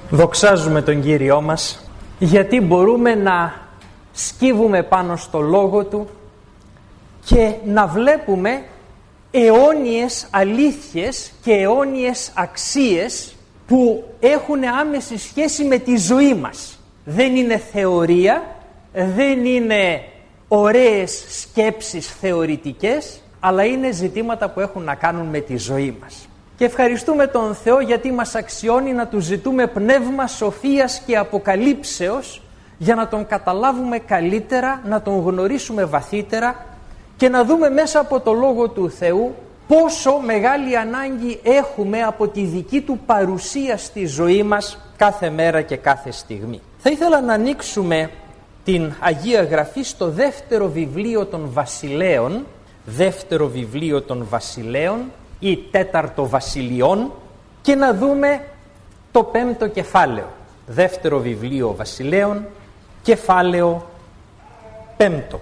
Δοξάζουμε τον Κύριό μας, γιατί μπορούμε να σκύβουμε πάνω στο Λόγο Του και να βλέπουμε αιώνιες αλήθειες και αιώνιες αξίες που έχουν άμεση σχέση με τη ζωή μας. Δεν είναι θεωρία, δεν είναι ωραίες σκέψεις θεωρητικές, αλλά είναι ζητήματα που έχουν να κάνουν με τη ζωή μας. Και ευχαριστούμε τον Θεό γιατί μας αξιώνει να Του ζητούμε πνεύμα σοφίας και αποκαλύψεως για να Τον καταλάβουμε καλύτερα, να Τον γνωρίσουμε βαθύτερα και να δούμε μέσα από το Λόγο του Θεού πόσο μεγάλη ανάγκη έχουμε από τη δική Του παρουσία στη ζωή μας κάθε μέρα και κάθε στιγμή. Θα ήθελα να ανοίξουμε την Αγία Γραφή στο δεύτερο βιβλίο των Βασιλέων, δεύτερο βιβλίο των Βασιλέων ή τέταρτο Βασιλειών, και να δούμε το πέμπτο κεφάλαιο. Δεύτερο βιβλίο Βασιλέων, κεφάλαιο πέμπτο.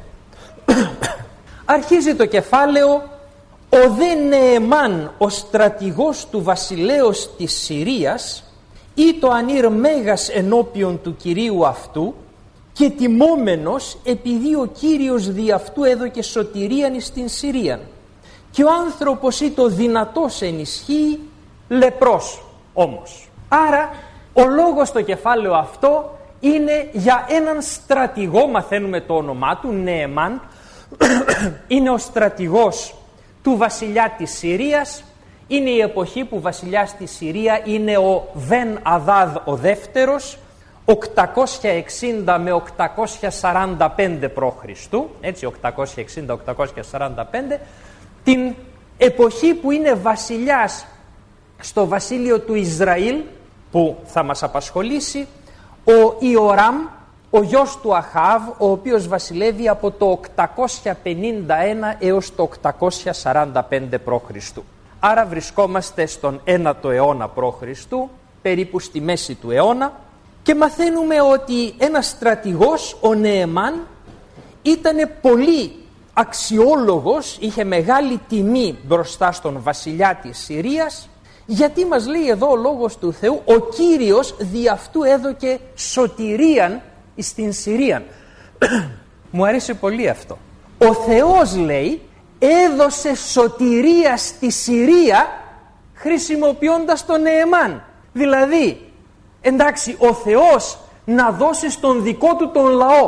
Αρχίζει το κεφάλαιο: «Ο δε Νεεμάν, ο στρατηγός του βασιλέως της Συρίας, ή το ανήρ μέγας ενώπιον του Κυρίου αυτού, και τιμόμενος επειδή ο Κύριος δι' αυτού έδωκε σωτηρίαν εις την Συρίαν. Και ο άνθρωπος ή το δυνατός ενισχύει, λεπρός όμως». Άρα ο λόγος στο κεφάλαιο αυτό είναι για έναν στρατηγό, μαθαίνουμε το όνομά του, Νεεμάν. Είναι ο στρατηγός του βασιλιά της Συρίας. Είναι η εποχή που βασιλιάς στη Συρία είναι ο Βεν Αδάδ ο δεύτερος, 860 με 845 π.Χ. Έτσι, 860-845, την εποχή που είναι βασιλιάς στο βασίλειο του Ισραήλ, που θα μας απασχολήσει, ο Ιοράμ, ο γιος του Αχάβ, ο οποίος βασιλεύει από το 851 έως το 845 π.Χ. Άρα βρισκόμαστε στον 9ο αιώνα π.Χ., περίπου στη μέση του αιώνα, και μαθαίνουμε ότι ένας στρατηγός, ο Νεεμάν, ήταν πολύ αξιόλογος, είχε μεγάλη τιμή μπροστά στον βασιλιά της Συρίας, γιατί μας λέει εδώ ο Λόγος του Θεού, ο Κύριος δι' αυτού έδωκε σωτηρίαν στην Συρία. Μου αρέσει πολύ αυτό. Ο Θεός, λέει, έδωσε σωτηρία στη Συρία χρησιμοποιώντας τον Νεεμάν. Δηλαδή, εντάξει, ο Θεός να δώσει στον δικό του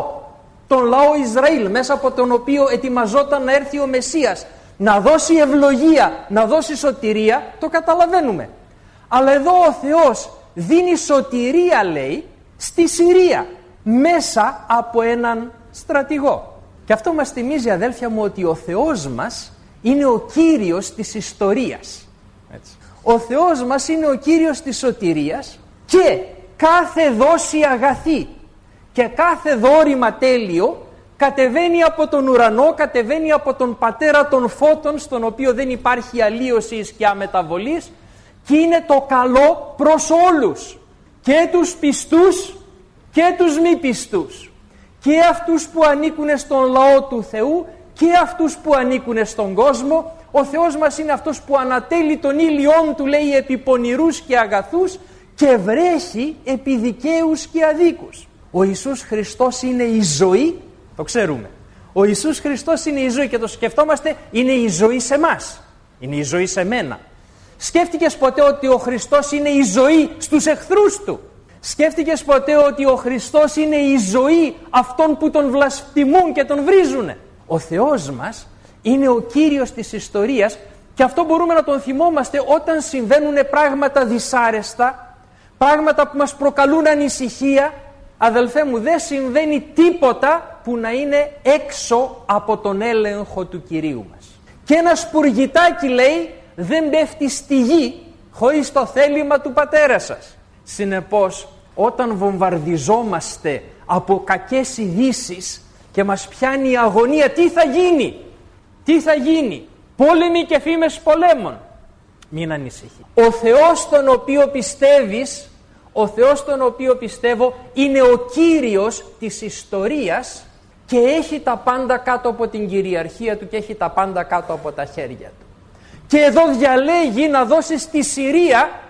τον λαό Ισραήλ, μέσα από τον οποίο ετοιμαζόταν να έρθει ο Μεσσίας, να δώσει ευλογία, να δώσει σωτηρία, το καταλαβαίνουμε. Αλλά εδώ ο Θεός δίνει σωτηρία, λέει, στη Συρία, μέσα από έναν στρατηγό. Και αυτό μας θυμίζει, αδέλφια μου, ότι ο Θεός μας είναι ο Κύριος της ιστορίας. Έτσι. Ο Θεός μας είναι ο Κύριος της σωτηρίας, και κάθε δόση αγαθή και κάθε δώρημα τέλειο κατεβαίνει από τον ουρανό, κατεβαίνει από τον Πατέρα των Φώτων, στον οποίο δεν υπάρχει αλλίωση ή σκιά μεταβολής, και είναι το καλό προς όλους, και τους πιστούς και τους μη πιστούς, και αυτούς που ανήκουν στον λαό του Θεού και αυτούς που ανήκουν στον κόσμο. Ο Θεός μας είναι αυτός που ανατέλει τον ήλιόν του, λέει, επί πονηρούς και αγαθούς, και βρέχει επί δικαίους και αδίκους. Ο Ιησούς Χριστός είναι η ζωή, το ξέρουμε. Ο Ιησούς Χριστός είναι η ζωή, και το σκεφτόμαστε, είναι η ζωή σε μας, είναι η ζωή σε μένα. Σκέφτηκες ποτέ ότι ο Χριστός είναι η ζωή στους εχθρούς του? Σκέφτηκες ποτέ ότι ο Χριστός είναι η ζωή αυτών που τον βλασφημούν και τον βρίζουνε? Ο Θεός μας είναι ο Κύριος της ιστορίας, και αυτό μπορούμε να τον θυμόμαστε όταν συμβαίνουν πράγματα δυσάρεστα, πράγματα που μας προκαλούν ανησυχία. Αδελφέ μου, δεν συμβαίνει τίποτα που να είναι έξω από τον έλεγχο του Κυρίου μας. Και ένα σπουργητάκι, λέει, δεν πέφτει στη γη χωρίς το θέλημα του Πατέρα σας. Συνεπώς, όταν βομβαρδιζόμαστε από κακές ειδήσεις και μας πιάνει η αγωνία, τι θα γίνει? Τι θα γίνει? Πόλεμοι και φήμες πολέμων. Μην ανησυχεί. Ο Θεός τον οποίο πιστεύεις, ο Θεός τον οποίο πιστεύω, είναι ο Κύριος της ιστορίας και έχει τα πάντα κάτω από την κυριαρχία του και έχει τα πάντα κάτω από τα χέρια του. Και εδώ διαλέγει να δώσει στη Συρία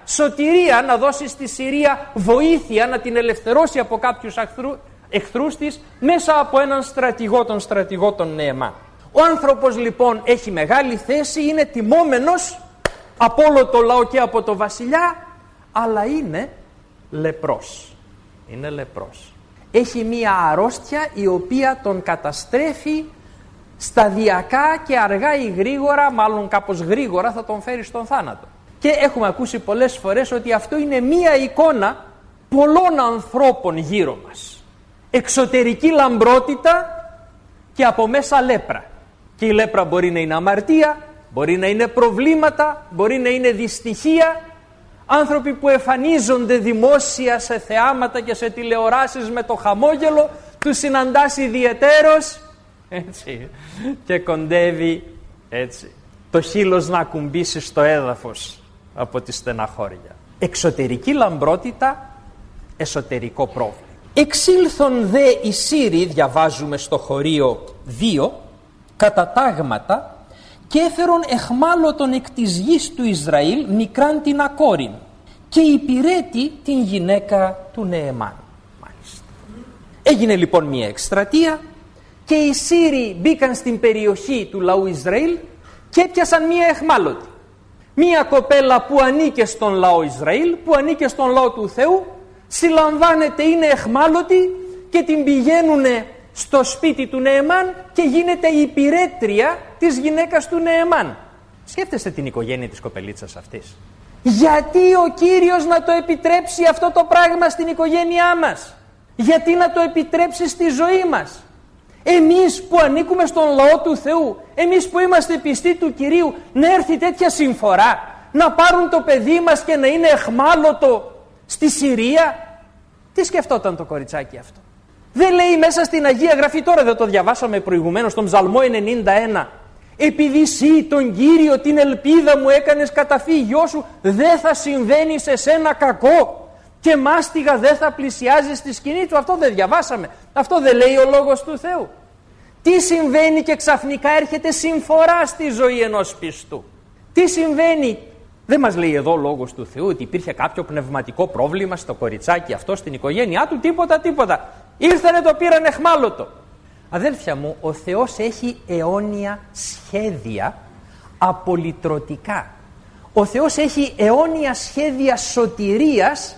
σωτηρία, να δώσει στη Συρία βοήθεια, να την ελευθερώσει από κάποιους εχθρούς της μέσα από έναν στρατηγό τον Νεεμάν. Ο άνθρωπος λοιπόν έχει μεγάλη θέση, είναι τιμόμενος από όλο το λαό και από το βασιλιά, αλλά είναι λεπρός. Είναι λεπρός. Έχει μία αρρώστια η οποία τον καταστρέφει σταδιακά και αργά ή γρήγορα, μάλλον κάπως γρήγορα θα τον φέρει στον θάνατο. Και έχουμε ακούσει πολλές φορές ότι αυτό είναι μία εικόνα πολλών ανθρώπων γύρω μας. Εξωτερική λαμπρότητα και από μέσα λέπρα. Και η λέπρα μπορεί να είναι αμαρτία, μπορεί να είναι προβλήματα, μπορεί να είναι δυστυχία. Άνθρωποι που εμφανίζονται δημόσια σε θεάματα και σε τηλεοράσεις με το χαμόγελο, τους συναντάς ιδιαιτέρως, έτσι, και κοντεύει έτσι το χείλος να ακουμπήσει στο έδαφος από τη στεναχώρια. Εξωτερική λαμπρότητα, εσωτερικό πρόβλημα. Εξήλθον δε οι Σύριοι, διαβάζουμε στο χωρίο 2, κατά τάγματα, και έφερον εχμάλωτον εκ της γης του Ισραήλ μικράν την ακόρην και υπηρέτη την γυναίκα του Νεεμάν. Μάλιστα. Έγινε λοιπόν μια εκστρατεία και οι Σύριοι μπήκαν στην περιοχή του λαού Ισραήλ και έπιασαν μια εχμάλωτη. Μια κοπέλα που ανήκε στον λαό Ισραήλ, που ανήκε στον λαό του Θεού, συλλαμβάνεται, είναι εχμάλωτη και την πηγαίνουν στο σπίτι του Νεεμάν και γίνεται η υπηρέτρια της γυναίκας του Νεεμάν. Σκέφτεστε την οικογένεια της κοπελίτσας αυτής. Γιατί ο Κύριος να το επιτρέψει αυτό το πράγμα στην οικογένειά μας? Γιατί να το επιτρέψει στη ζωή μας? Εμείς που ανήκουμε στον λαό του Θεού, εμείς που είμαστε πιστοί του Κυρίου, να έρθει τέτοια συμφορά, να πάρουν το παιδί μας και να είναι εχμάλωτο στη Συρία? Τι σκεφτόταν το κοριτσάκι αυτό? Δεν λέει μέσα στην Αγία Γραφή, τώρα δεν το διαβάσαμε προηγουμένως, στον Ψαλμό 91, επειδή εσύ τον Κύριο την ελπίδα μου έκανες καταφύγιό γιο σου, δεν θα συμβαίνει σε σένα κακό και μάστιγα δεν θα πλησιάζει στη σκηνή του. Αυτό δεν διαβάσαμε? Αυτό δεν λέει ο Λόγος του Θεού? Τι συμβαίνει και ξαφνικά έρχεται συμφορά στη ζωή ενός πιστού? Τι συμβαίνει? Δεν μας λέει εδώ ο Λόγος του Θεού ότι υπήρχε κάποιο πνευματικό πρόβλημα στο κοριτσάκι αυτό, στην οικογένειά του, τίποτα. Ήρθανε, το πήραν εχμάλωτο. Αδέλφια μου, ο Θεός έχει αιώνια σχέδια απολυτρωτικά. Ο Θεός έχει αιώνια σχέδια σωτηρίας,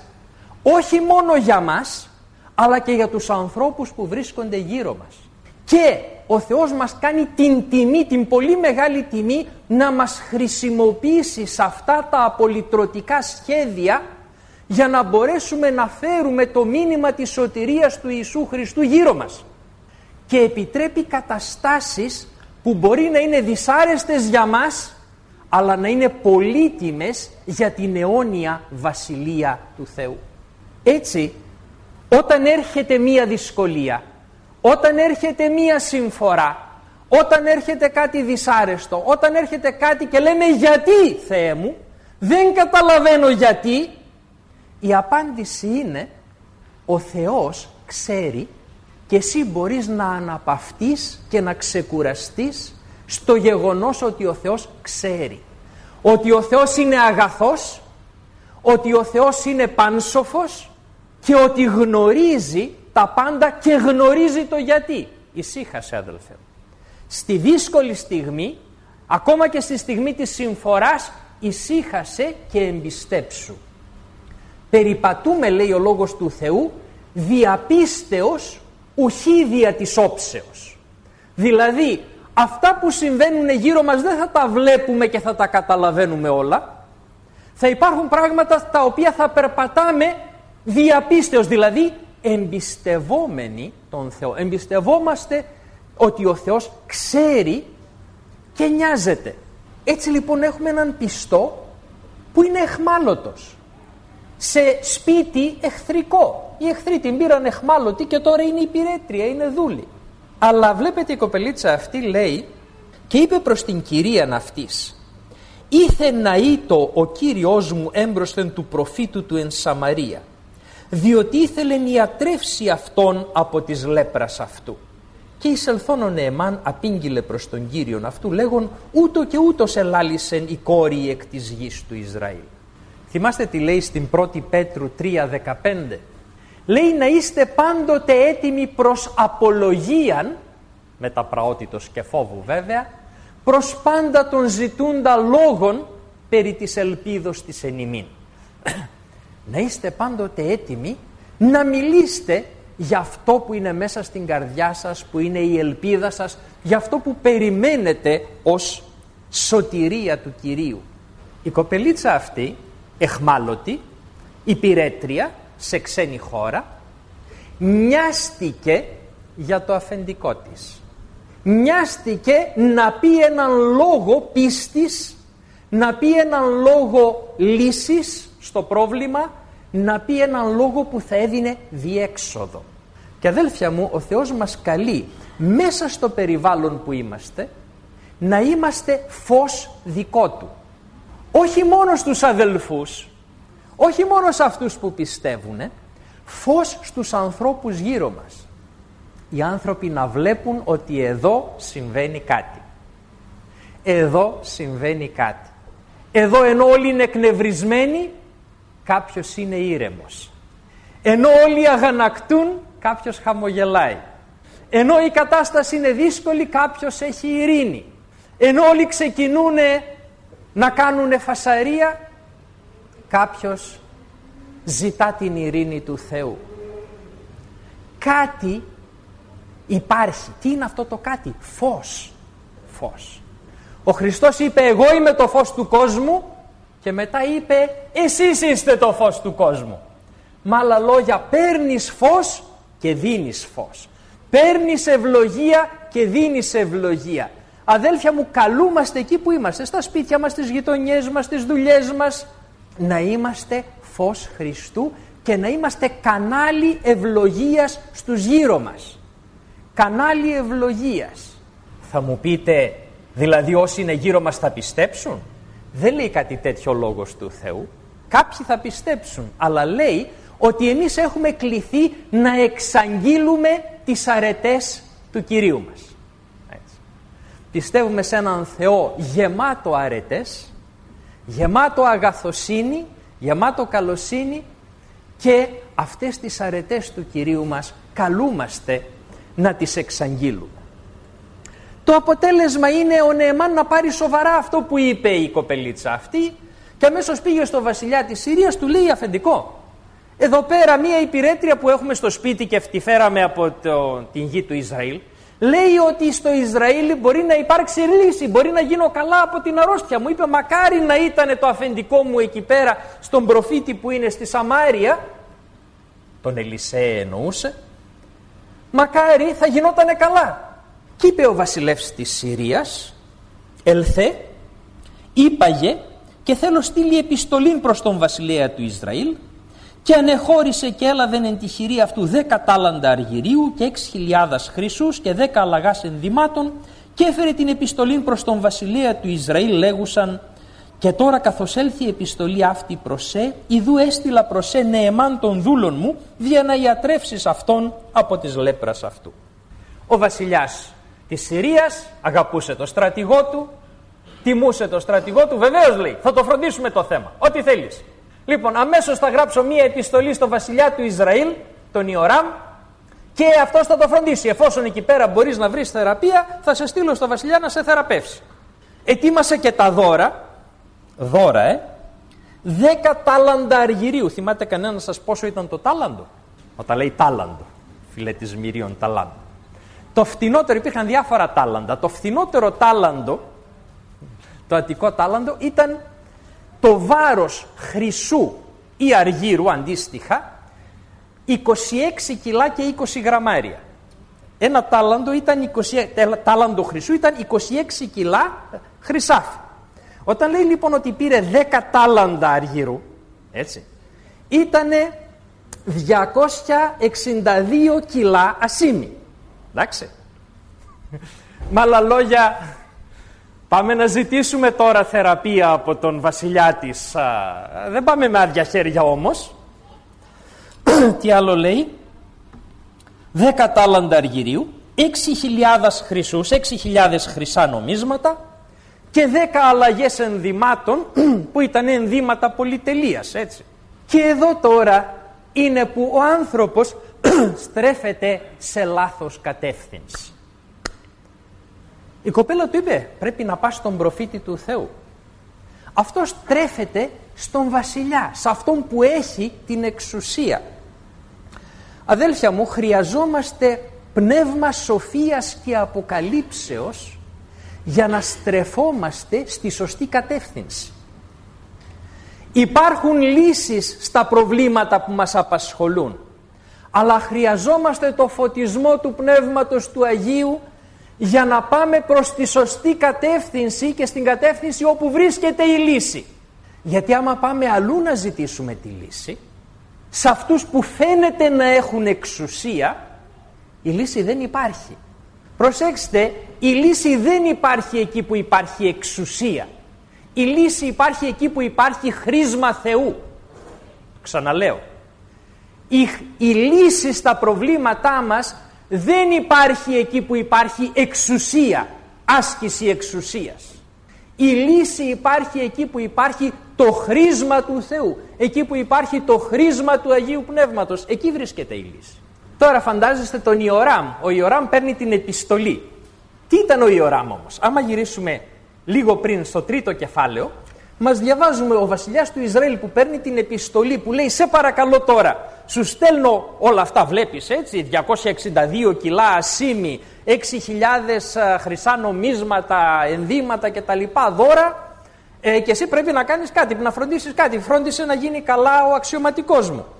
όχι μόνο για μας, αλλά και για τους ανθρώπους που βρίσκονται γύρω μας. Και ο Θεός μας κάνει την τιμή, την πολύ μεγάλη τιμή, να μας χρησιμοποιήσει σε αυτά τα απολυτρωτικά σχέδια για να μπορέσουμε να φέρουμε το μήνυμα της σωτηρίας του Ιησού Χριστού γύρω μας. Και επιτρέπει καταστάσεις που μπορεί να είναι δυσάρεστες για μας, αλλά να είναι πολύτιμες για την αιώνια βασιλεία του Θεού. Έτσι, όταν έρχεται μία δυσκολία, όταν έρχεται μία συμφορά, όταν έρχεται κάτι δυσάρεστο, όταν έρχεται κάτι και λέμε γιατί Θεέ μου, δεν καταλαβαίνω γιατί, η απάντηση είναι ο Θεός ξέρει και εσύ μπορείς να αναπαυτείς και να ξεκουραστείς στο γεγονός ότι ο Θεός ξέρει. Ότι ο Θεός είναι αγαθός, ότι ο Θεός είναι πάνσοφος και ότι γνωρίζει τα πάντα και γνωρίζει το γιατί. Ησύχασε, αδελφέ μου. Στη δύσκολη στιγμή, ακόμα και στη στιγμή της συμφοράς, ησύχασε και εμπιστέψου. Περιπατούμε, λέει ο Λόγος του Θεού, διαπίστεως ουχή δια της όψεως. Δηλαδή, αυτά που συμβαίνουν γύρω μας δεν θα τα βλέπουμε και θα τα καταλαβαίνουμε όλα. Θα υπάρχουν πράγματα τα οποία θα περπατάμε διαπίστεως, δηλαδή εμπιστευόμενοι τον Θεό. Εμπιστευόμαστε ότι ο Θεός ξέρει και νοιάζεται. Έτσι λοιπόν έχουμε έναν πιστό που είναι εχμάλωτος σε σπίτι εχθρικό. Οι εχθροί την πήραν εχμάλωτη και τώρα είναι υπηρέτρια, είναι δούλη. Αλλά βλέπετε η κοπελίτσα αυτή λέει και είπε προς την κυρίαν αυτής, «Ήθε να ήτο ο Κύριος μου έμπροσθεν του προφήτου του εν Σαμαρία, διότι ήθελε να ιατρεύσει αυτόν από της λέπρας αυτού». Και εισελθόν ο Νεεμάν απήγγειλε προς τον Κύριον αυτού λέγον, «Ούτω και ούτως ελάλησεν η κόρη εκ της γης του Ισραήλ». Θυμάστε τι λέει στην 1η Πέτρου 3:15. Λέει να είστε πάντοτε έτοιμοι προς απολογίαν, με τα πραότητος και φόβου βέβαια, προς πάντα τον ζητούντα λόγων περί της ελπίδος της εν ημίν. Να είστε πάντοτε έτοιμοι να μιλήσετε για αυτό που είναι μέσα στην καρδιά σας, που είναι η ελπίδα σας, για αυτό που περιμένετε ως σωτηρία του Κυρίου. Η κοπελίτσα αυτή, εχμάλωτη, υπηρέτρια σε ξένη χώρα, μοιάστηκε για το αφεντικό της. Μοιάστηκε να πει έναν λόγο πίστης, να πει έναν λόγο λύσης στο πρόβλημα, να πει έναν λόγο που θα έδινε διέξοδο. Και αδέλφια μου, ο Θεός μας καλεί μέσα στο περιβάλλον που είμαστε να είμαστε φως δικό Του. Όχι μόνο στους αδελφούς, όχι μόνο σε αυτούς που πιστεύουν, φως στους ανθρώπους γύρω μας. Οι άνθρωποι να βλέπουν ότι εδώ συμβαίνει κάτι. Εδώ συμβαίνει κάτι. Εδώ ενώ όλοι είναι εκνευρισμένοι, κάποιος είναι ήρεμος. Ενώ όλοι αγανακτούν, κάποιος χαμογελάει. Ενώ η κατάσταση είναι δύσκολη, κάποιος έχει ειρήνη. Ενώ όλοι ξεκινούν να κάνουν φασαρία, κάποιος ζητά την ειρήνη του Θεού. Κάτι υπάρχει. Τι είναι αυτό το κάτι? Φως. Φως. Ο Χριστός είπε εγώ είμαι το φως του κόσμου και μετά είπε εσείς είστε το φως του κόσμου. Με άλλα λόγια, παίρνεις φως και δίνεις φως. Παίρνεις ευλογία και δίνεις ευλογία. Αδέλφια μου, καλούμαστε εκεί που είμαστε, στα σπίτια μας, στις γειτονιές μας, στις δουλειές μας, να είμαστε φως Χριστού και να είμαστε κανάλι ευλογίας στους γύρω μας. Κανάλι ευλογίας. Θα μου πείτε, δηλαδή όσοι είναι γύρω μας θα πιστέψουν? Δεν λέει κάτι τέτοιο λόγος του Θεού. Κάποιοι θα πιστέψουν, αλλά λέει ότι εμείς έχουμε κληθεί να εξαγγείλουμε τις αρετές του Κυρίου μας. Έτσι. Πιστεύουμε σε έναν Θεό γεμάτο αρετές, γεμάτο αγαθοσύνη, γεμάτο καλοσύνη, και αυτές τις αρετές του Κυρίου μας καλούμαστε να τις εξαγγείλουμε. Το αποτέλεσμα είναι ο Νεεμάν να πάρει σοβαρά αυτό που είπε η κοπελίτσα αυτή και αμέσως πήγε στο βασιλιά της Συρίας, του λέει αφεντικό, εδώ πέρα μία υπηρέτρια που έχουμε στο σπίτι και τη φέραμε από την γη του Ισραήλ, λέει ότι στο Ισραήλ μπορεί να υπάρξει λύση, μπορεί να γίνω καλά από την αρρώστια μου. Είπε μακάρι να ήταν το αφεντικό μου εκεί πέρα στον προφήτη που είναι στη Σαμάρια, τον Ελισέ εννοούσε, μακάρι θα γινότανε καλά. Και είπε ο βασιλεύς της Συρίας, ελθέ, είπαγε και θέλω στείλει επιστολήν προς τον βασιλέα του Ισραήλ, και ανεχώρησε και έλαβεν εν τη χειρή αυτού 10 τάλαντα αργυρίου και 6.000 χρυσούς και 10 αλλαγάς ενδυμάτων, και έφερε την επιστολή προς τον βασιλέα του Ισραήλ λέγουσαν, και τώρα καθώς έλθει η επιστολή αυτή προς σε, ιδού έστειλα προς σε Νεεμάν των δούλων μου, δια να ιατρεύσεις αυτόν από της λέπρας αυτού. Ο βασιλιάς της Συρίας αγαπούσε το στρατηγό του, τιμούσε το στρατηγό του, βεβαίως λέει, θα το φροντίσουμε το θέμα, ό,τι θέλεις. Λοιπόν, αμέσως θα γράψω μία επιστολή στο βασιλιά του Ισραήλ, τον Ιοράμ, και αυτός θα το φροντίσει. Εφόσον εκεί πέρα μπορείς να βρεις θεραπεία, θα σε στείλω στο βασιλιά να σε θεραπεύσει. Ετοίμασε και τα δώρα, 10 τάλαντα αργυρίου. Θυμάται κανένας σας πόσο ήταν το τάλαντο? Όταν λέει τάλαντο, φιλετισμυρίων ταλάντο. Το φθηνότερο, υπήρχαν διάφορα τάλαντα. Το φθηνότερο τάλαντο, το αττικό τάλαντο, ήταν το βάρος χρυσού ή αργύρου αντίστοιχα 26 κιλά και 20 γραμμάρια. Ένα τάλαντο, τάλαντο χρυσού ήταν 26 κιλά χρυσάφι. Όταν λέει λοιπόν ότι πήρε 10 τάλαντα αργύρου, έτσι, ήτανε 262 κιλά ασίμι. Εντάξει. Με άλλα λόγια, πάμε να ζητήσουμε τώρα θεραπεία από τον βασιλιά της. Δεν πάμε με άδεια χέρια όμως. Τι άλλο λέει? 10 τάλαντα αργυρίου, 6.000 χρυσούς, 6.000 χρυσά νομίσματα και 10 αλλαγές ενδυμάτων που ήταν ενδύματα πολυτελείας, έτσι. Και εδώ τώρα είναι που ο άνθρωπος στρέφεται σε λάθος κατεύθυνση. Η κοπέλα του είπε, πρέπει να πας στον προφήτη του Θεού. Αυτός στρέφεται στον βασιλιά, σε αυτόν που έχει την εξουσία. Αδέλφια μου, χρειαζόμαστε πνεύμα σοφίας και αποκαλύψεως για να στρεφόμαστε στη σωστή κατεύθυνση. Υπάρχουν λύσεις στα προβλήματα που μας απασχολούν, αλλά χρειαζόμαστε το φωτισμό του Πνεύματος του Αγίου για να πάμε προς τη σωστή κατεύθυνση και στην κατεύθυνση όπου βρίσκεται η λύση. Γιατί άμα πάμε αλλού να ζητήσουμε τη λύση, σε αυτούς που φαίνεται να έχουν εξουσία, η λύση δεν υπάρχει. Προσέξτε, η λύση δεν υπάρχει εκεί που υπάρχει εξουσία. Η λύση υπάρχει εκεί που υπάρχει χρήσμα Θεού. Ξαναλέω, η λύση στα προβλήματά μας δεν υπάρχει εκεί που υπάρχει εξουσία, άσκηση εξουσίας. Η λύση υπάρχει εκεί που υπάρχει το χρήσμα του Θεού, εκεί που υπάρχει το χρήσμα του Αγίου Πνεύματος, εκεί βρίσκεται η λύση. Τώρα φαντάζεστε τον Ιοράμ. Ο Ιοράμ παίρνει την επιστολή. Τι ήταν ο Ιοράμ όμως? Άμα γυρίσουμε λίγο πριν στο 3ο κεφάλαιο, μας διαβάζουμε ο βασιλιάς του Ισραήλ που παίρνει την επιστολή που λέει, σε παρακαλώ τώρα, σου στέλνω όλα αυτά, βλέπεις έτσι, 262 κιλά ασίμι, 6.000 χρυσά νομίσματα, ενδύματα κτλ, δώρα, και εσύ πρέπει να κάνεις κάτι, να φροντίσεις κάτι, φρόντισε να γίνει καλά ο αξιωματικός μου.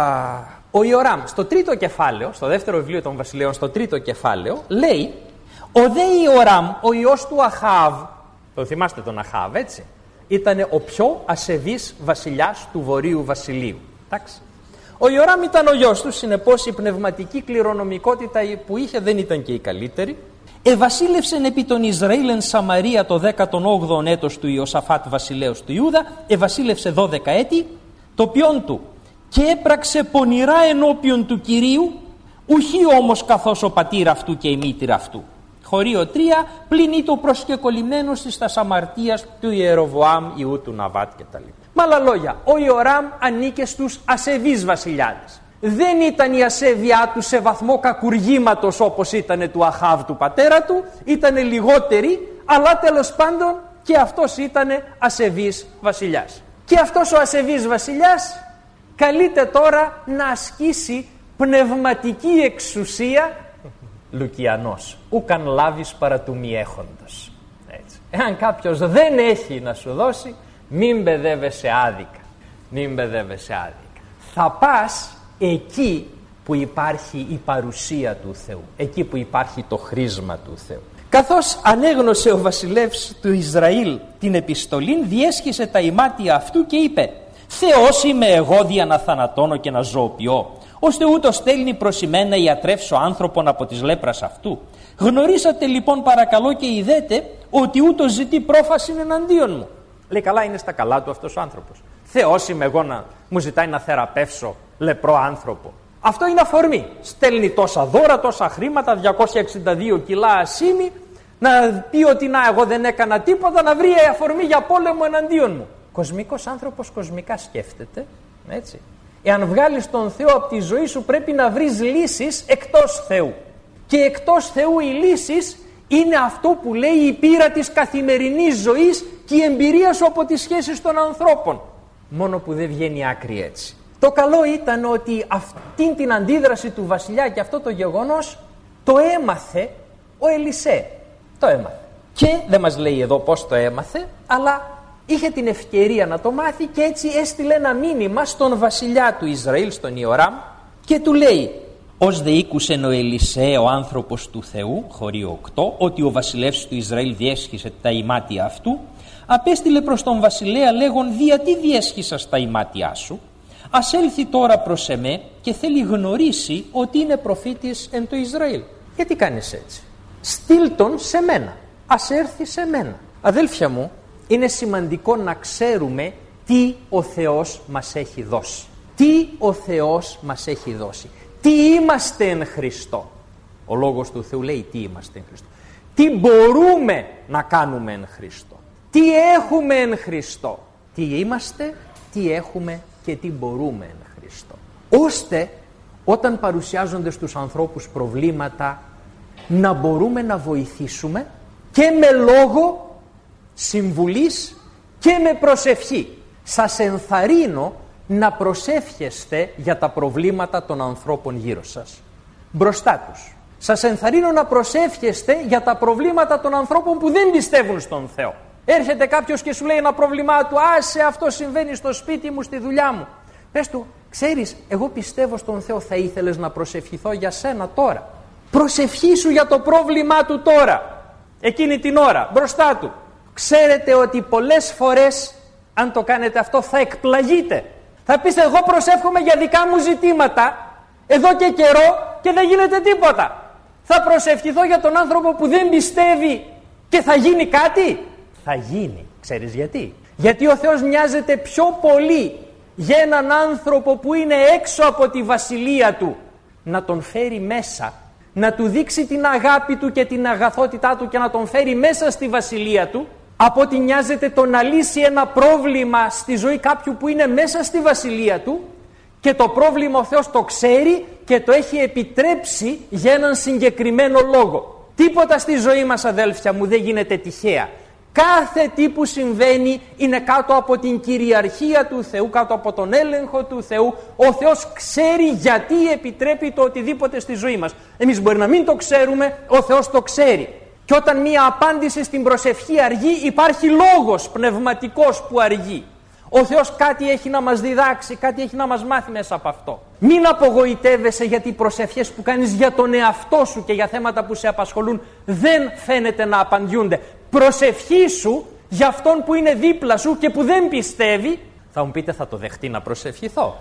Ο Ιοράμ στο 3ο κεφάλαιο, στο δεύτερο βιβλίο των βασιλείων, στο 3ο κεφάλαιο, λέει, ο δε Ιοράμ, ο ιός του Αχάβ, το θυμάστε τον Αχάβ, έτσι, ήταν ο πιο ασεβής βασιλιάς του Βορείου Βασιλείου. Εντάξει. Ο Ιοράμ ήταν ο γιος του, συνεπώς η πνευματική κληρονομικότητα που είχε δεν ήταν και η καλύτερη. Ευασίλευσεν επί τον Ισραήλ εν Σαμαρία το 18ο έτος του Ιωσαφάτ βασιλέως του Ιούδα, ευασίλευσε 12 έτη, το ποιόν του, και έπραξε πονηρά ενώπιον του Κυρίου, ουχή όμως καθώς ο πατήρ αυτού και η μήτηρ αυτού. Χωρίο 3, πλην ή το προσκεκολλημένος εις τας αμαρτίας του Ιεροβοάμ Ιού του Ναβάτ κτλ. Με άλλα λόγια, ο Ιοράμ ανήκε στους ασεβείς βασιλιάδες. Δεν ήταν η ασέβειά του σε βαθμό κακουργήματος όπως ήταν του Αχάβ του πατέρα του, ήταν λιγότερη, αλλά τέλος πάντων και αυτός ήταν ασεβής βασιλιάς. Και αυτός ο ασεβής βασιλιάς καλείται τώρα να ασκήσει πνευματική εξουσία. Λουκιανός, ούκαν λάβεις παρά του μη έχοντος. Έτσι. Εάν κάποιος δεν έχει να σου δώσει, μην παιδεύεσαι άδικα. Μην παιδεύεσαι άδικα. Θα πας εκεί που υπάρχει η παρουσία του Θεού, εκεί που υπάρχει το χρήσμα του Θεού. Καθώς ανέγνωσε ο βασιλεύς του Ισραήλ την επιστολήν, διέσχισε τα ημάτια αυτού και είπε, Θεός είμαι εγώ δια να θανατώνω και να ζωοποιώ, ώστε ούτω στέλνει προς εμένα ιατρεύσω άνθρωπον από της λέπρας αυτού. Γνωρίσατε λοιπόν παρακαλώ και ειδέτε ότι ούτω ζητεί πρόφαση εναντίον μου. Λέει, καλά, είναι στα καλά του αυτός ο άνθρωπος. Θεός είμαι εγώ να μου ζητάει να θεραπεύσω λεπρό άνθρωπο. Αυτό είναι αφορμή. Στέλνει τόσα δώρα, τόσα χρήματα, 262 κιλά ασίμι, να πει ότι να, εγώ δεν έκανα τίποτα, να βρει αφορμή για πόλεμο εναντίον μου. Κοσμικός άνθρωπος κοσμικά σκέφτεται, έτσι. Εάν βγάλεις τον Θεό από τη ζωή σου, πρέπει να βρεις λύσεις εκτός Θεού. Και εκτός Θεού οι λύσεις είναι αυτό που λέει η πείρα της καθημερινής ζωής και η εμπειρία σου από τις σχέσεις των ανθρώπων. Μόνο που δεν βγαίνει άκρη έτσι. Το καλό ήταν ότι αυτήν την αντίδραση του βασιλιά και αυτό το γεγονός το έμαθε ο Ελισέ. Το έμαθε. Και δεν μας λέει εδώ πώς το έμαθε, αλλά είχε την ευκαιρία να το μάθει και έτσι έστειλε ένα μήνυμα στον βασιλιά του Ισραήλ, στον Ιοράμ, και του λέει, ως δε ήκουσεν ο Ελισέ ο άνθρωπος του Θεού, χωρίο 8, ότι ο βασιλεύς του Ισραήλ διέσχισε τα ημάτια αυτού, απέστειλε προς τον βασιλέα λέγον, διατί διέσχισας τα ημάτια σου, ας έλθει τώρα προς εμέ και θέλει γνωρίσει ότι είναι προφήτης εν το Ισραήλ. Γιατί κάνεις έτσι? Στείλ τον σε μένα, ας έρθει σε μένα. Αδέλφια μου, είναι σημαντικό να ξέρουμε τι ο Θεός μας έχει δώσει. Τι ο Θεός μας έχει δώσει. Τι είμαστε εν Χριστώ. Ο Λόγος του Θεού λέει τι είμαστε εν Χριστώ. Τι μπορούμε να κάνουμε εν Χριστώ. Τι έχουμε εν Χριστώ. Τι είμαστε, τι έχουμε και τι μπορούμε εν Χριστώ. Ώστε όταν παρουσιάζονται στους ανθρώπους προβλήματα να μπορούμε να βοηθήσουμε και με λόγο συμβουλής και με προσευχή. Σας ενθαρρύνω να προσεύχεστε για τα προβλήματα των ανθρώπων γύρω σας, μπροστά τους. Σας ενθαρρύνω να προσεύχεστε για τα προβλήματα των ανθρώπων που δεν πιστεύουν στον Θεό. Έρχεται κάποιος και σου λέει ένα πρόβλημά του, άσε αυτό συμβαίνει στο σπίτι μου, στη δουλειά μου. Πες του, ξέρεις, εγώ πιστεύω στον Θεό, θα ήθελες να προσευχηθώ για σένα τώρα. Προσευχήσου για το πρόβλημά του τώρα, εκείνη την ώρα, μπροστά του. Ξέρετε ότι πολλές φορές, αν το κάνετε αυτό, θα εκπλαγείτε. Θα πείτε, εγώ προσεύχομαι για δικά μου ζητήματα, εδώ και καιρό και δεν γίνεται τίποτα. Θα προσευχηθώ για τον άνθρωπο που δεν πιστεύει και θα γίνει κάτι. Θα γίνει. Ξέρεις γιατί? Γιατί ο Θεός νοιάζεται πιο πολύ για έναν άνθρωπο που είναι έξω από τη βασιλεία του, να τον φέρει μέσα, να του δείξει την αγάπη του και την αγαθότητά του και να τον φέρει μέσα στη βασιλεία του, από ότι νοιάζεται το να λύσει ένα πρόβλημα στη ζωή κάποιου που είναι μέσα στη βασιλεία του και το πρόβλημα ο Θεός το ξέρει και το έχει επιτρέψει για έναν συγκεκριμένο λόγο. Τίποτα στη ζωή μας, αδέλφια μου, δεν γίνεται τυχαία. Κάθε τι που συμβαίνει είναι κάτω από την κυριαρχία του Θεού, κάτω από τον έλεγχο του Θεού. Ο Θεός ξέρει γιατί επιτρέπει το οτιδήποτε στη ζωή μας. Εμείς μπορεί να μην το ξέρουμε, ο Θεός το ξέρει. Και όταν μία απάντηση στην προσευχή αργεί, υπάρχει λόγος πνευματικός που αργεί. Ο Θεός κάτι έχει να μας διδάξει, κάτι έχει να μας μάθει μέσα από αυτό. Μην απογοητεύεσαι γιατί οι προσευχές που κάνεις για τον εαυτό σου και για θέματα που σε απασχολούν δεν φαίνεται να απαντιούνται. Προσευχήσου για αυτόν που είναι δίπλα σου και που δεν πιστεύει. Θα μου πείτε, θα το δεχτεί να προσευχηθώ?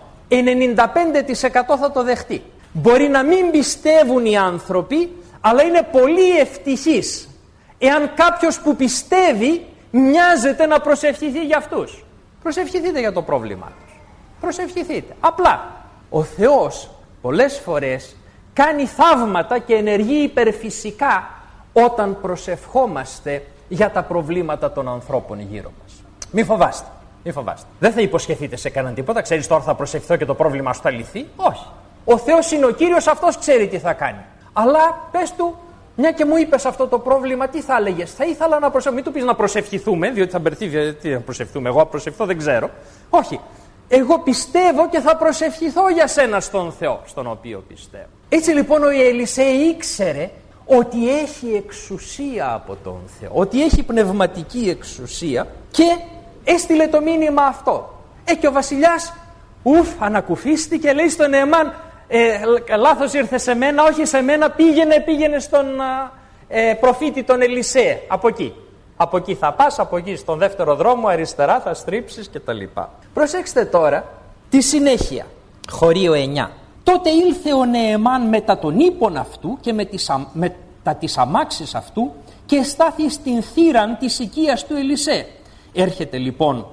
95% θα το δεχτεί. Μπορεί να μην πιστεύουν οι άνθρωποι, αλλά είναι πολύ ευτυχής εάν κάποιος που πιστεύει νοιάζεται να προσευχηθεί για αυτούς. Προσευχηθείτε για το πρόβλημά τους. Προσευχηθείτε. Απλά. Ο Θεός πολλές φορές κάνει θαύματα και ενεργεί υπερφυσικά όταν προσευχόμαστε για τα προβλήματα των ανθρώπων γύρω μας. Μη φοβάστε. Μη φοβάστε. Δεν θα υποσχεθείτε σε κανέναν τίποτα. Ξέρεις, τώρα θα προσευχηθώ και το πρόβλημα σου θα λυθεί. Όχι. Ο Θεός είναι ο Κύριος, αυτός ξέρει τι θα κάνει. Αλλά πες του, μια και μου είπες αυτό το πρόβλημα, τι θα έλεγες? Θα ήθελα να προσευχηθούμε. Μην του πεις να προσευχηθούμε, διότι θα μπερθεί. Τι να προσευχηθούμε? Εγώ προσευχηθώ δεν ξέρω. Όχι. Εγώ πιστεύω και θα προσευχηθώ για σένα στον Θεό, στον οποίο πιστεύω. Έτσι λοιπόν ο Ελισέ ήξερε ότι έχει εξουσία από τον Θεό, ότι έχει πνευματική εξουσία και έστειλε το μήνυμα αυτό. Και ο βασιλιάς ανακουφίστηκε, λέει στον Νεεμάν, λάθος ήρθε σε μένα, όχι σε μένα, πήγαινε στον προφήτη τον Ελισέ, από εκεί. Από εκεί θα πας, από εκεί στον δεύτερο δρόμο, αριστερά θα στρίψεις κτλ. Προσέξτε τώρα τη συνέχεια. Χωρίο 9. Τότε ήλθε ο Νεεμάν μετά τον ύπον αυτού και μετά τις αμάξεις αυτού και στάθη στην θύραν της οικίας του Ελισέ. Έρχεται λοιπόν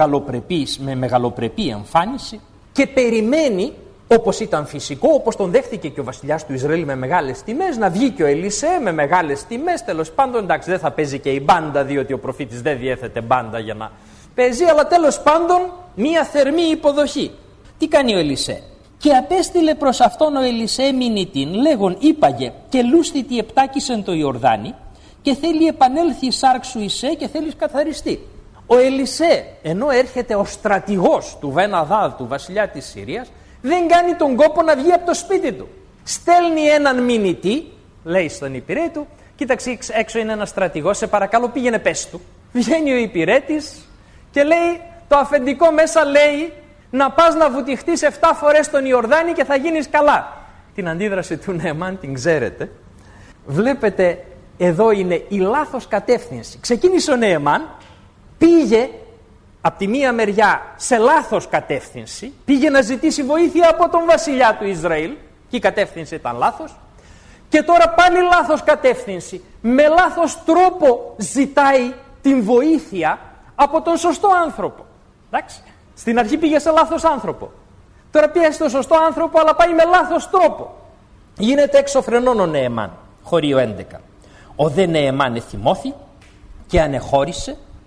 με μεγαλοπρεπή εμφάνιση και περιμένει, όπως ήταν φυσικό, όπως τον δέχτηκε και ο βασιλιάς του Ισραήλ με μεγάλες τιμές, να βγει και ο Ελισέ με μεγάλες τιμές. Τέλος πάντων, εντάξει, δεν θα παίζει και η μπάντα, διότι ο προφήτης δεν διέθετε μπάντα για να παίζει, αλλά τέλος πάντων μία θερμή υποδοχή. Τι κάνει ο Ελισέ? Και απέστειλε προς αυτόν ο Ελισέ μηνυτήν, λέγον είπαγε και λούσθητη επτάκησεν το Ιορδάνη και θέλει επανέλθει η σάρκ σου Ισέ και θέλει καθαριστεί. Ο Ελισέ, ενώ έρχεται ο στρατηγός του Βεν-Αδάδ, του βασιλιά της Συρίας, δεν κάνει τον κόπο να βγει από το σπίτι του. Στέλνει έναν μηνυτή, λέει στον υπηρέτη του, κοίταξε έξω είναι ένας στρατηγός, σε παρακαλώ πήγαινε πες του. Βγαίνει ο υπηρέτης και λέει, το αφεντικό μέσα λέει να πας να βουτυχτείς 7 φορές τον Ιορδάνη και θα γίνεις καλά. Την αντίδραση του Νεεμάν την ξέρετε. Βλέπετε εδώ είναι η λάθος κατεύθυνση. Ξεκίνησε ο Νεεμάν, πήγε από τη μία μεριά σε λάθος κατεύθυνση, πήγε να ζητήσει βοήθεια από τον βασιλιά του Ισραήλ και η κατεύθυνση ήταν λάθος, και τώρα πάλι λάθος κατεύθυνση, με λάθος τρόπο ζητάει την βοήθεια από τον σωστό άνθρωπο. Εντάξει. Στην αρχή πήγε σε λάθος άνθρωπο, τώρα πήγε στο σωστό άνθρωπο αλλά πάει με λάθος τρόπο. Γίνεται έξω φρενών ο Νεεμάν. Χωρίο 11. Ο δε Νεεμάν εθυμώθη και ανεχώρησε,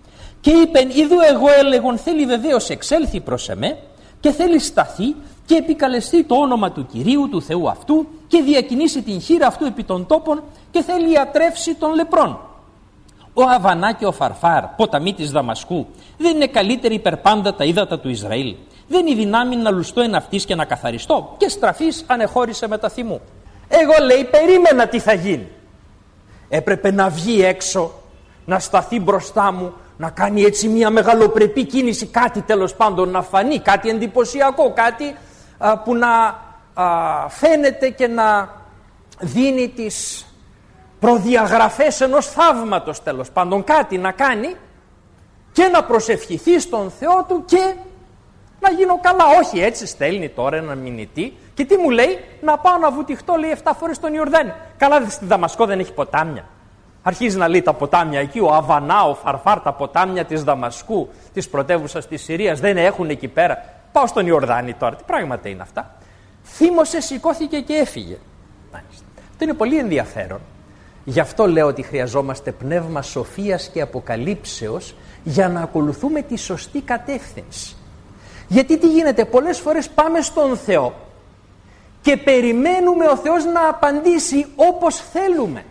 και είπεν, «Ιδού εγώ έλεγον, θέλει βεβαίως εξέλθει προς εμέ και θέλει σταθεί και επικαλεστεί το όνομα του Κυρίου, του Θεού αυτού, και διακινήσει την χείρα αυτού επί των τόπων και θέλει ιατρεύσει των λεπρών. Ο Αβανά και ο Φαρφάρ, ποταμοί της Δαμασκού, δεν είναι καλύτεροι υπερπάντα τα ύδατα του Ισραήλ? Δεν είναι δυνάμει να λουστώ εν αυτής και να καθαριστώ?» Και στραφής ανεχώρησε μετά θυμού. Εγώ, λέει, περίμενα τι θα γίνει. Έπρεπε να βγει έξω, να σταθεί μπροστά μου, να κάνει έτσι μια μεγαλοπρεπή κίνηση, κάτι τέλος πάντων να φανεί, κάτι εντυπωσιακό, κάτι που να φαίνεται και να δίνει τις προδιαγραφές ενός θαύματος, τέλος πάντων κάτι να κάνει και να προσευχηθεί στον Θεό του και να γίνω καλά. Όχι, έτσι στέλνει τώρα ένα μηνυτή και τι μου λέει? Να πάω να βουτυχτώ, λέει, 7 φορές στον Ιορδάνη. Καλά, στη Δαμασκό δεν έχει ποτάμια? Αρχίζει να λέει τα ποτάμια εκεί, ο Αβανά, ο Φαρφάρ, τα ποτάμια της Δαμασκού, της πρωτεύουσας της Συρίας, δεν έχουν εκεί πέρα? Πάω στον Ιορδάνη τώρα. Τι πράγματα είναι αυτά? Θύμωσε, σηκώθηκε και έφυγε. Αυτό είναι πολύ ενδιαφέρον. Γι' αυτό λέω ότι χρειαζόμαστε πνεύμα σοφίας και αποκαλύψεως για να ακολουθούμε τη σωστή κατεύθυνση. Γιατί τι γίνεται? Πολλές φορές πάμε στον Θεό και περιμένουμε ο Θεός να απαντήσει όπως θέλουμε.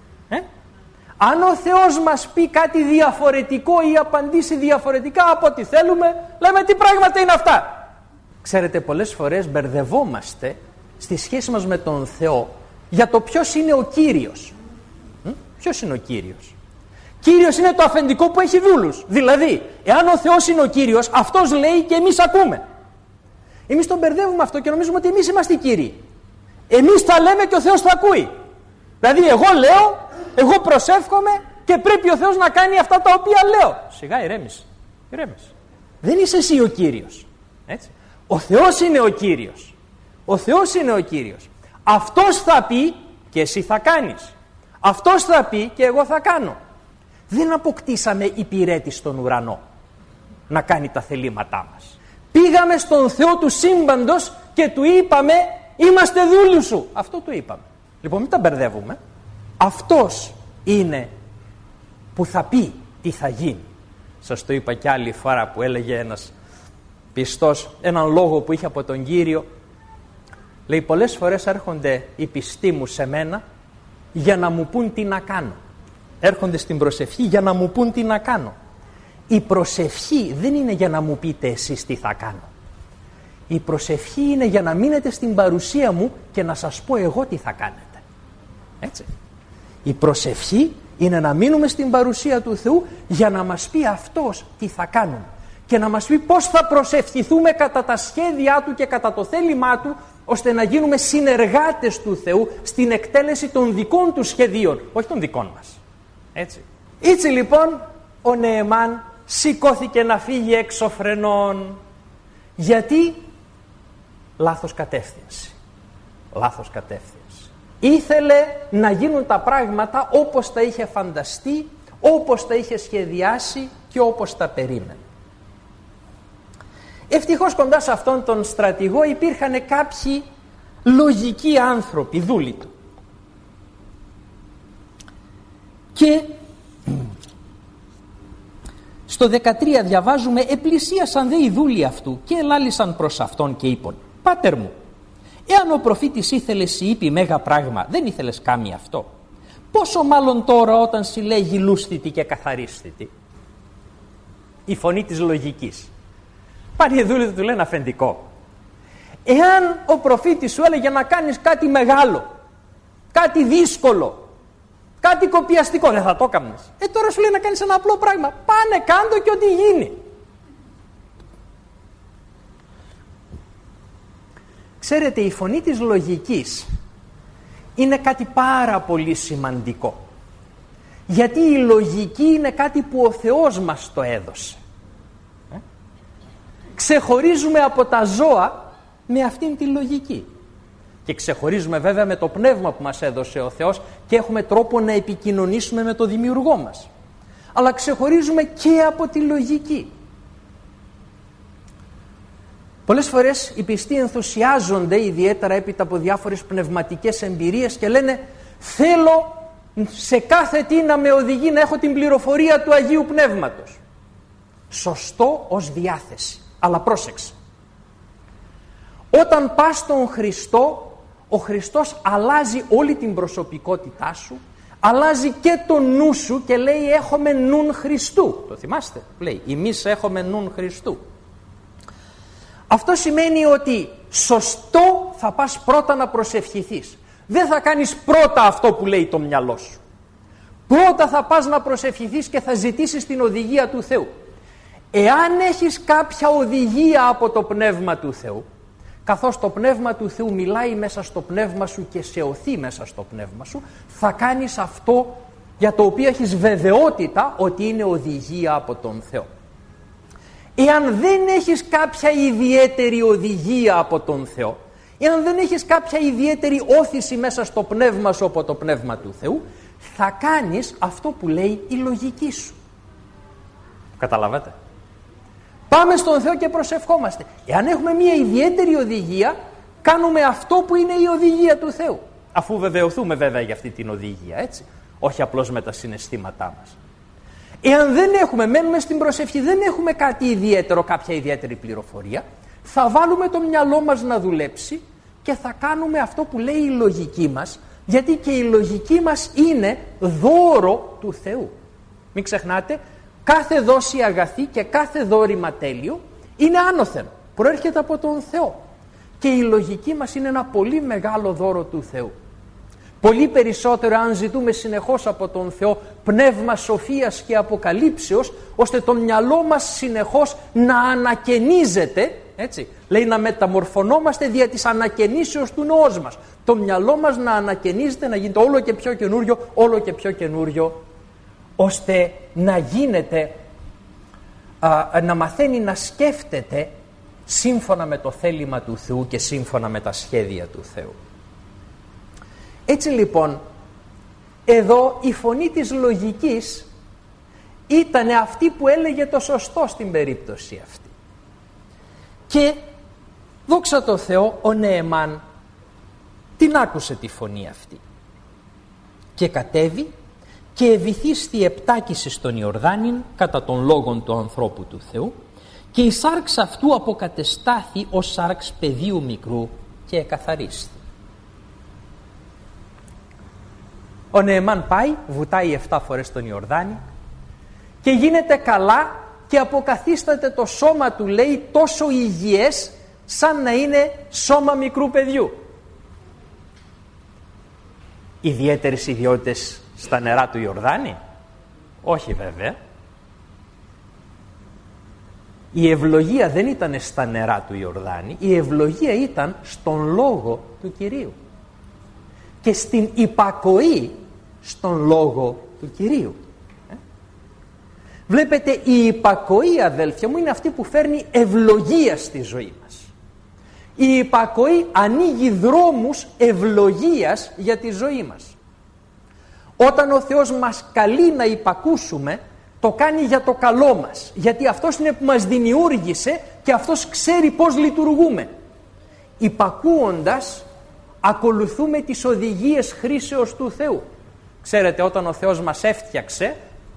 Αν ο Θεός μας πει κάτι διαφορετικό ή απαντήσει διαφορετικά από ό,τι θέλουμε, λέμε, τι πράγματα είναι αυτά? Ξέρετε, πολλές φορές μπερδευόμαστε στη σχέση μας με τον Θεό για το ποιος είναι ο Κύριος. Ποιος είναι ο Κύριος? Κύριος είναι το αφεντικό που έχει δούλους. Δηλαδή, εάν ο Θεός είναι ο Κύριος, αυτός λέει και εμείς ακούμε. Εμείς τον μπερδεύουμε αυτό και νομίζουμε ότι εμείς είμαστε οι Κύριοι. Εμείς τα λέμε και ο Θεός τα ακούει. Δηλαδή, εγώ λέω, εγώ προσεύχομαι και πρέπει ο Θεός να κάνει αυτά τα οποία λέω. Σιγά, ηρέμησε. Δεν είσαι εσύ ο Κύριος. Έτσι. Ο Θεός είναι ο Κύριος. Ο Θεός είναι ο Κύριος. Αυτός θα πει και εσύ θα κάνεις. Αυτός θα πει και εγώ θα κάνω. Δεν αποκτήσαμε υπηρέτη στον ουρανό να κάνει τα θελήματά μας. Πήγαμε στον Θεό του σύμπαντος και του είπαμε, είμαστε δούλοι σου. Αυτό του είπαμε. Λοιπόν, μην τα μπερδεύουμε. Αυτός είναι που θα πει τι θα γίνει. Σας το είπα κι άλλη φορά που έλεγε ένας πιστός έναν λόγο που είχε από τον Κύριο. Λέει, πολλές φορές έρχονται οι πιστοί μου σε μένα για να μου πούν τι να κάνω. Έρχονται στην προσευχή για να μου πούν τι να κάνω. Η προσευχή δεν είναι για να μου πείτε εσείς τι θα κάνω. Η προσευχή είναι για να μείνετε στην παρουσία μου και να σας πω εγώ τι θα κάνετε. Έτσι. Η προσευχή είναι να μείνουμε στην παρουσία του Θεού για να μας πει αυτός τι θα κάνουμε και να μας πει πώς θα προσευχηθούμε κατά τα σχέδιά του και κατά το θέλημά του, ώστε να γίνουμε συνεργάτες του Θεού στην εκτέλεση των δικών του σχεδίων, όχι των δικών μας. Έτσι λοιπόν ο Νεεμάν σηκώθηκε να φύγει έξω φρενών. Γιατί? Λάθος κατεύθυνση. Ήθελε να γίνουν τα πράγματα όπως τα είχε φανταστεί, όπως τα είχε σχεδιάσει και όπως τα περίμενε. Ευτυχώς κοντά σε αυτόν τον στρατηγό υπήρχαν κάποιοι λογικοί άνθρωποι, δούλοι του. Και στο 13 διαβάζουμε, επλησίασαν δε οι δούλοι αυτού και ελάλησαν προς αυτόν και είπαν, «Πάτερ μου, εάν ο προφήτης ήθελες ή είπε μέγα πράγμα, δεν ήθελες κάμει αυτό. Πόσο μάλλον τώρα όταν συλλέγει λούστητη και καθαρίστητη?» Η φωνή της λογικής. Πάλι οι δούλοι του λένε αφεντικό. Εάν ο προφήτης σου έλεγε να κάνεις κάτι μεγάλο, κάτι δύσκολο, κάτι κοπιαστικό, δεν θα το έκανες. Τώρα σου λέει να κάνεις ένα απλό πράγμα. Πάνε, κάντο και ό,τι γίνει. Ξέρετε, η φωνή της λογικής είναι κάτι πάρα πολύ σημαντικό. Γιατί η λογική είναι κάτι που ο Θεός μας το έδωσε. Ξεχωρίζουμε από τα ζώα με αυτήν τη λογική. Και ξεχωρίζουμε βέβαια με το πνεύμα που μας έδωσε ο Θεός και έχουμε τρόπο να επικοινωνήσουμε με το δημιουργό μας. Αλλά ξεχωρίζουμε και από τη λογική. Πολλές φορές οι πιστοί ενθουσιάζονται ιδιαίτερα έπειτα από διάφορες πνευματικές εμπειρίες και λένε, θέλω σε κάθε τι να με οδηγεί να έχω την πληροφορία του Αγίου Πνεύματος. σωστό ως διάθεση. Αλλά πρόσεξε. Όταν πας στον Χριστό, ο Χριστός αλλάζει όλη την προσωπικότητά σου, αλλάζει και το νου σου και λέει έχουμε νουν Χριστού. Το θυμάστε, λέει εμείς έχουμε νουν Χριστού. Αυτό σημαίνει ότι σωστό θα πας πρώτα να προσευχηθείς. Δεν θα κάνεις πρώτα αυτό που λέει το μυαλό σου. Πρώτα θα πας να προσευχηθείς και θα ζητήσεις την οδηγία του Θεού. Εάν έχεις κάποια οδηγία από το Πνεύμα του Θεού, καθώς το Πνεύμα του Θεού μιλάει μέσα στο πνεύμα σου και σε οθεί μέσα στο πνεύμα σου, θα κάνεις αυτό για το οποίο έχεις βεβαιότητα ότι είναι οδηγία από τον Θεό. Εάν δεν έχεις κάποια ιδιαίτερη οδηγία από τον Θεό, εάν δεν έχεις κάποια ιδιαίτερη όθηση μέσα στο πνεύμα σου από το Πνεύμα του Θεού, θα κάνεις αυτό που λέει η λογική σου. Καταλαβαίνετε. Πάμε στον Θεό και προσευχόμαστε. Εάν έχουμε μια ιδιαίτερη οδηγία, κάνουμε αυτό που είναι η οδηγία του Θεού. Αφού βεβαιωθούμε βέβαια για αυτή την οδηγία, έτσι. Όχι απλώς με τα συναισθήματά μας. Εάν δεν έχουμε, μένουμε στην προσευχή, δεν έχουμε κάτι ιδιαίτερο, κάποια ιδιαίτερη πληροφορία, θα βάλουμε το μυαλό μας να δουλέψει και θα κάνουμε αυτό που λέει η λογική μας, γιατί και η λογική μας είναι δώρο του Θεού. Μην ξεχνάτε, κάθε δόση αγαθή και κάθε δώρημα τέλειο είναι άνωθεν, προέρχεται από τον Θεό. Και η λογική μας είναι ένα πολύ μεγάλο δώρο του Θεού. Πολύ περισσότερο αν ζητούμε συνεχώς από τον Θεό πνεύμα σοφίας και αποκαλύψεως, ώστε το μυαλό μας συνεχώς να ανακαινίζεται, έτσι, λέει να μεταμορφωνόμαστε δια της ανακαινήσεως του νοός μας. Το μυαλό μας να ανακαινίζεται, να γίνεται όλο και πιο καινούριο, όλο και πιο καινούριο, ώστε να γίνεται, να μαθαίνει να σκέφτεται σύμφωνα με το θέλημα του Θεού και σύμφωνα με τα σχέδια του Θεού. Έτσι λοιπόν, εδώ η φωνή της λογικής ήταν αυτή που έλεγε το σωστό στην περίπτωση αυτή. Και δόξα τω Θεώ, ο Νεεμάν την άκουσε τη φωνή αυτή και κατέβη και ευηθίστη επτάκηση στον Ιορδάνην κατά των λόγων του ανθρώπου του Θεού και η σάρξ αυτού αποκατεστάθη ως σάρξ παιδίου μικρού και εκαθαρίστη. Ο Νεεμάν πάει, βουτάει 7 φορές τον Ιορδάνη και γίνεται καλά και αποκαθίσταται το σώμα του, λέει, τόσο υγιές σαν να είναι σώμα μικρού παιδιού. Ιδιαίτερες ιδιότητες στα νερά του Ιορδάνη? Όχι βέβαια. Η ευλογία δεν ήταν στα νερά του Ιορδάνη, η ευλογία ήταν στον λόγο του Κυρίου και στην υπακοή στον λόγο του Κυρίου. Βλέπετε, η υπακοή, αδέλφια μου, είναι αυτή που φέρνει ευλογία στη ζωή μας. Η υπακοή ανοίγει δρόμους ευλογίας για τη ζωή μας. Όταν ο Θεός μας καλεί να υπακούσουμε, το κάνει για το καλό μας, γιατί αυτός είναι που μας δημιούργησε και αυτός ξέρει πώς λειτουργούμε. Υπακούοντας, ακολουθούμε τις οδηγίες χρήσεως του Θεού. Ξέρετε, όταν ο Θεός μας έφτιαξε,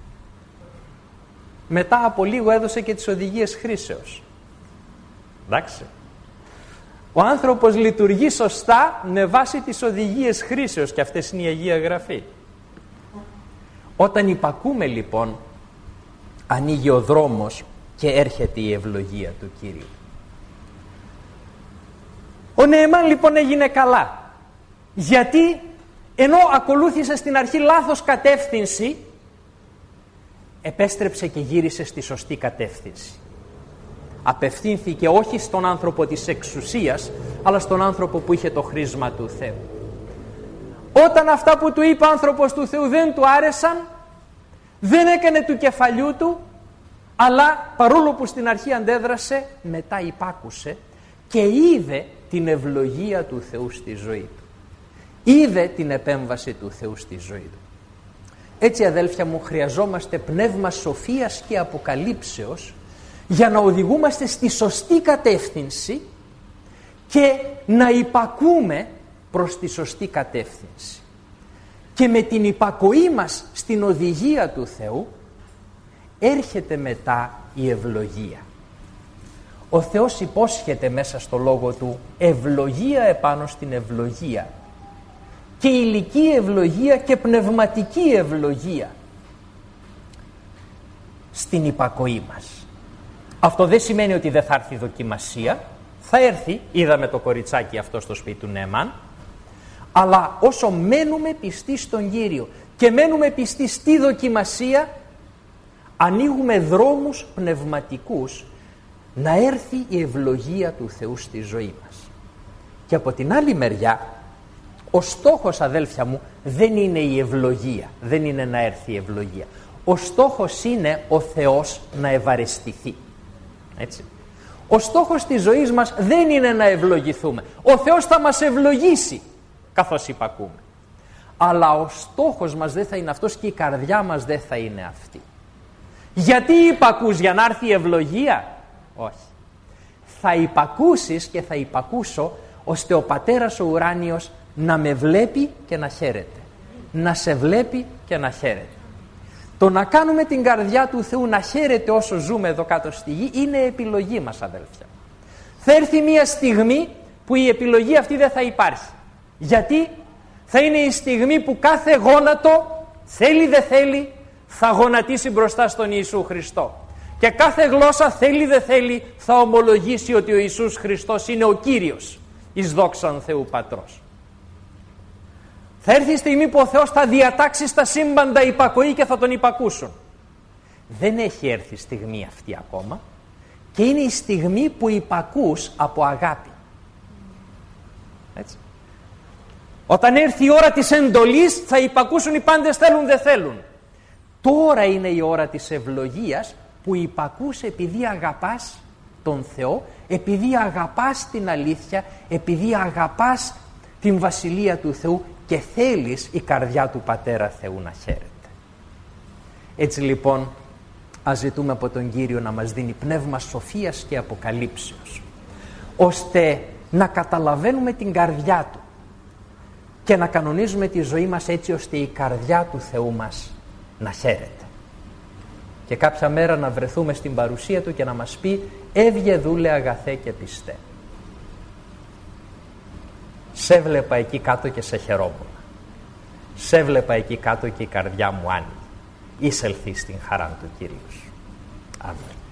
μετά από λίγο έδωσε και τις οδηγίες χρήσεως. Εντάξει. Ο άνθρωπος λειτουργεί σωστά με βάση τις οδηγίες χρήσεως και αυτές είναι η Αγία Γραφή. Όταν υπακούμε λοιπόν, ανοίγει ο δρόμος και έρχεται η ευλογία του Κυρίου. Ο Νεεμάν λοιπόν έγινε καλά, γιατί ενώ ακολούθησε στην αρχή λάθος κατεύθυνση, επέστρεψε και γύρισε στη σωστή κατεύθυνση. Απευθύνθηκε όχι στον άνθρωπο της εξουσίας, αλλά στον άνθρωπο που είχε το χρήσμα του Θεού. Όταν αυτά που του είπε ο άνθρωπος του Θεού δεν του άρεσαν, δεν έκανε του κεφαλιού του, αλλά παρόλο που στην αρχή αντέδρασε, μετά υπάκουσε και είδε την ευλογία του Θεού στη ζωή του. Είδε την επέμβαση του Θεού στη ζωή του. Έτσι, αδέλφια μου, χρειαζόμαστε πνεύμα σοφίας και αποκαλύψεως για να οδηγούμαστε στη σωστή κατεύθυνση και να υπακούμε προς τη σωστή κατεύθυνση. Και με την υπακοή μας στην οδηγία του Θεού έρχεται μετά η ευλογία. Ο Θεός υπόσχεται μέσα στο λόγο Του ευλογία επάνω στην ευλογία, και ηλική ευλογία και πνευματική ευλογία στην υπακοή μας. Αυτό δεν σημαίνει ότι δεν θα έρθει δοκιμασία. Θα έρθει, είδαμε το κοριτσάκι αυτό στο σπίτι του Νέμαν, αλλά όσο μένουμε πιστοί στον Κύριο και μένουμε πιστοί στη δοκιμασία, ανοίγουμε δρόμους πνευματικούς να έρθει η ευλογία του Θεού στη ζωή μας. Και από την άλλη μεριά, ο στόχος, αδέλφια μου, δεν είναι η ευλογία, δεν είναι να έρθει η ευλογία. Ο στόχος είναι ο Θεός να ευαρεστηθεί. Έτσι. Ο στόχος της ζωής μας δεν είναι να ευλογηθούμε. Ο Θεός θα μας ευλογήσει καθώς υπακούμε. Αλλά ο στόχος μας δεν θα είναι αυτός και η καρδιά μας δεν θα είναι αυτή. Γιατί υπακούς? Για να έρθει η ευλογία? Όχι. Θα υπακούσεις και θα υπακούσω ώστε ο Πατέρας ο ουράνιος να με βλέπει και να χαίρεται. Να σε βλέπει και να χαίρεται. Το να κάνουμε την καρδιά του Θεού να χαίρεται όσο ζούμε εδώ κάτω στη γη είναι επιλογή μας, αδέλφια. Θα έρθει μια στιγμή που η επιλογή αυτή δεν θα υπάρχει. Γιατί? Θα είναι η στιγμή που κάθε γόνατο, θέλει δεν θέλει, θα γονατίσει μπροστά στον Ιησού Χριστό. Και κάθε γλώσσα, θέλει δεν θέλει, θα ομολογήσει ότι ο Ιησούς Χριστός είναι ο Κύριος, εις δόξαν Θεού Πατρός. Θα έρθει η στιγμή που ο Θεός θα διατάξει στα σύμπαντα υπακοή και θα τον υπακούσουν. Δεν έχει έρθει η στιγμή αυτή ακόμα και είναι η στιγμή που υπακούς από αγάπη. Έτσι. Όταν έρθει η ώρα της εντολής θα υπακούσουν οι πάντες, θέλουν δεν θέλουν. Τώρα είναι η ώρα της ευλογίας που υπακούς επειδή αγαπάς τον Θεό, επειδή αγαπάς την αλήθεια, επειδή αγαπάς την Βασιλεία του Θεού και θέλεις η καρδιά του Πατέρα Θεού να χαίρεται. Έτσι λοιπόν ας ζητούμε από τον Κύριο να μας δίνει πνεύμα σοφίας και αποκαλύψεως, ώστε να καταλαβαίνουμε την καρδιά Του και να κανονίζουμε τη ζωή μας έτσι ώστε η καρδιά του Θεού μας να χαίρεται. Και κάποια μέρα να βρεθούμε στην παρουσία Του και να μας πει «Έβγε δούλε αγαθέ και πιστέ. Σε βλέπα εκεί κάτω και σε χαιρόμουν. Σε βλέπα εκεί κάτω και η καρδιά μου άνοιγε. Εισελθείς στην χαρά του Κυρίου σου». Αμήν.